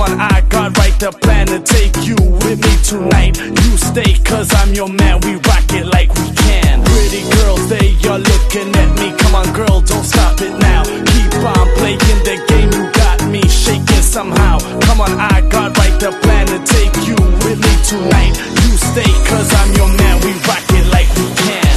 on, I got right the plan to take you with me tonight. You stay, cause I'm your man, we rock it like we can. Pretty girls, they are looking at me. Come on girl, don't stop it now. Keep on playing the game, you got me shaking somehow. Come on, I got right the plan to take you with me tonight. You stay, cause I'm your man, we rock it like we can.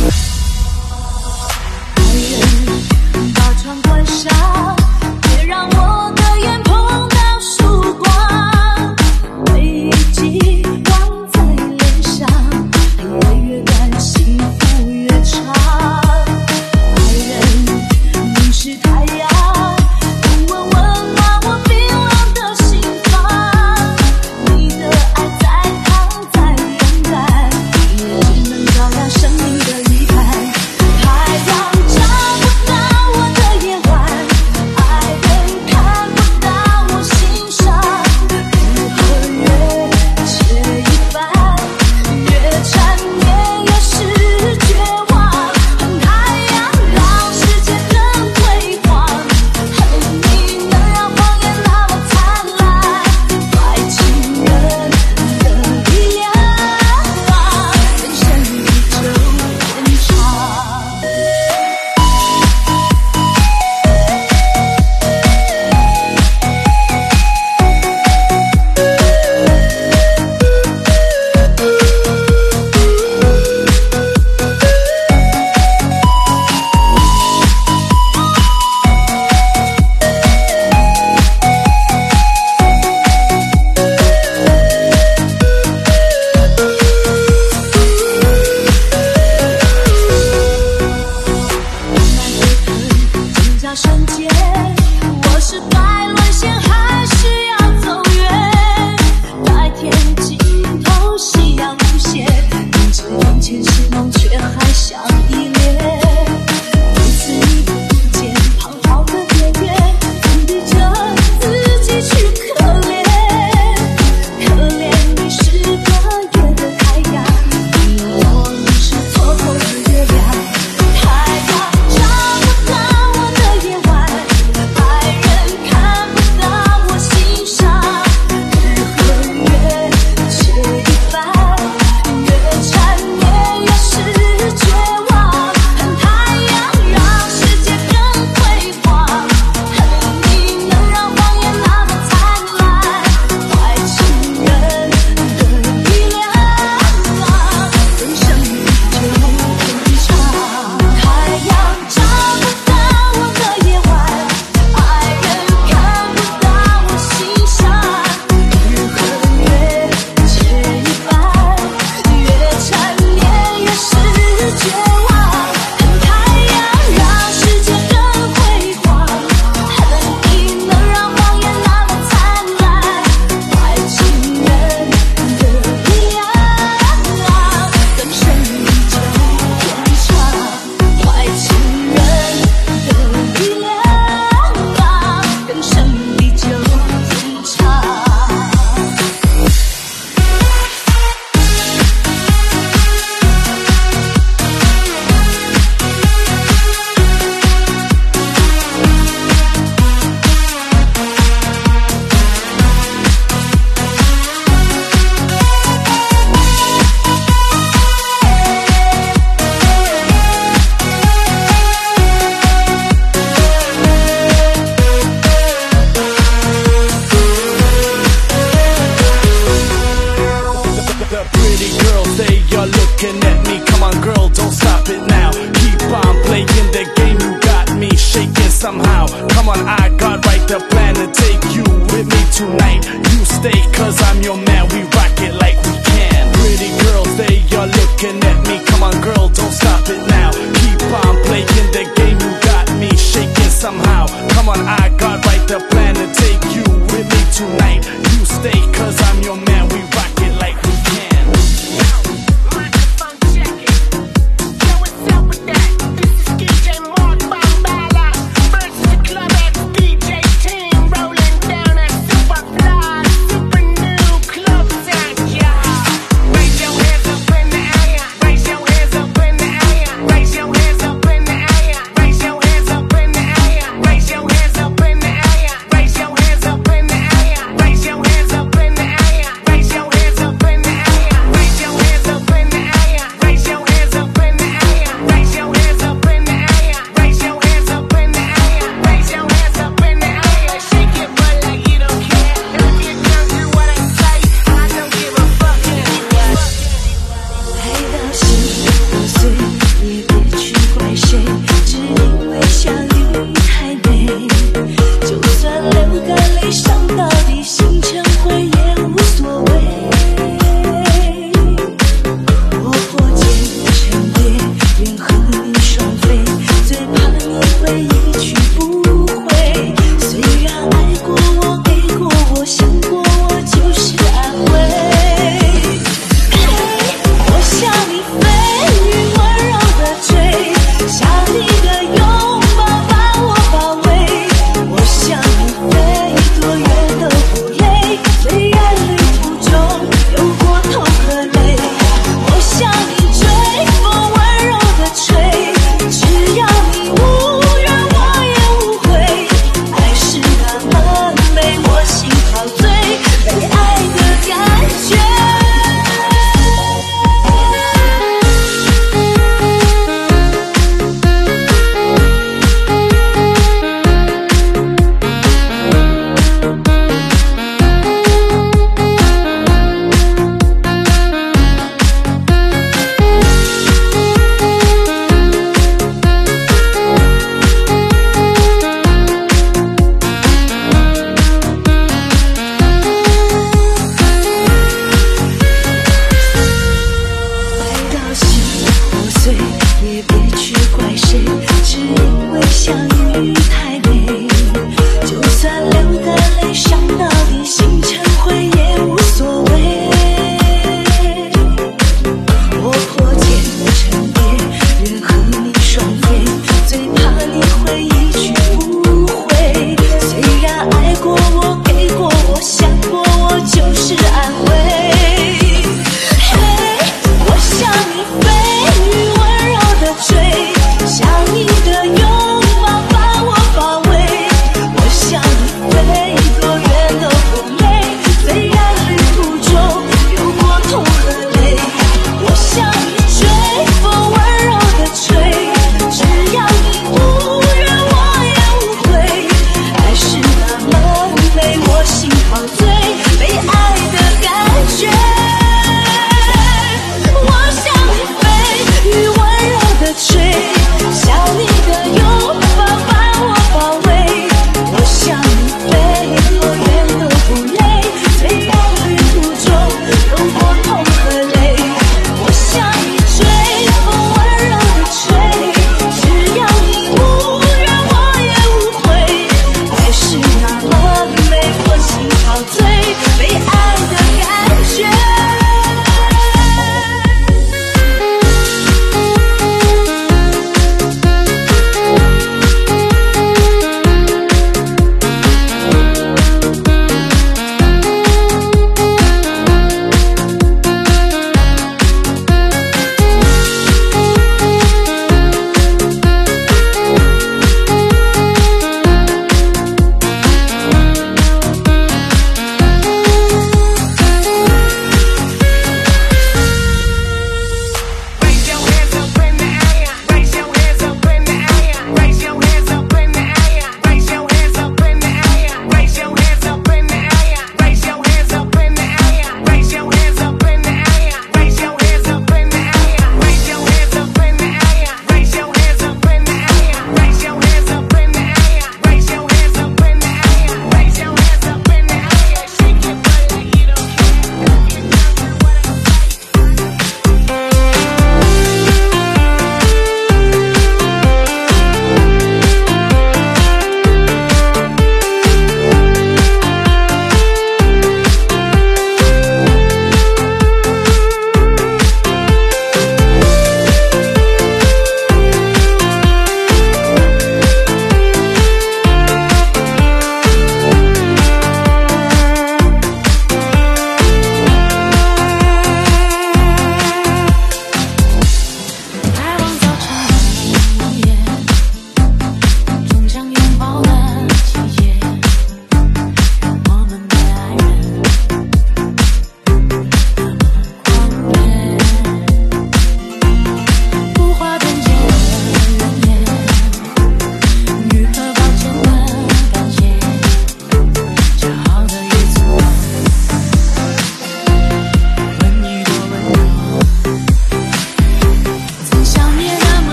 把窗关上，别让我的眼碰到曙光，回忆记忘在脸上，黑夜越赶，幸福越长。爱人，你是太阳，温温暖我冰冷的心房，你的爱再烫再勇敢，也只能照亮生命的遗憾。太阳照不到我的夜晚，爱人看不到我心上，日和月缺一半，越缠绵越是绝望。恨太阳让世界更辉煌，恨你能让谎言那么灿烂，坏情人的力量，人生地久天长。挣扎瞬间，我是该沦陷还是要走远？白天尽头，夕阳无限，明知眼前是梦，却还想依恋。每次你不见，彷徨的边缘，总逼着自己去可怜。可怜你是个月的太阳，我你是错过的月亮。太阳照不到我的夜晚，爱人看不到我心上，日和月缺一半，越缠绵越是绝望。恨太阳让世界更辉煌，恨你能让谎言那么灿烂，坏情人的力量，人生地久天长。太阳照不到我的夜晚，爱人看不到我心上，日和月缺一半，越缠绵越是绝望。恨太阳让世界更辉煌，恨你能让谎言那么灿烂，坏情人的力量，人生地久天长。坏情人的力量，人生地久天长。 The pretty girls, they are looking at me. Come on girl, don't stop it now. Keep on playing the game, you got me shaking somehow. Come on, I got right the plan to take you with me tonight. You stay, cause I'm your man, we rock it like we can. Pretty girls, they are looking at me. Come on girl, don't stop it now. Keep on playing the game, you got me shaking somehow. Come on, I got right the plan to take you with me tonight. You stay, cause I'm your man.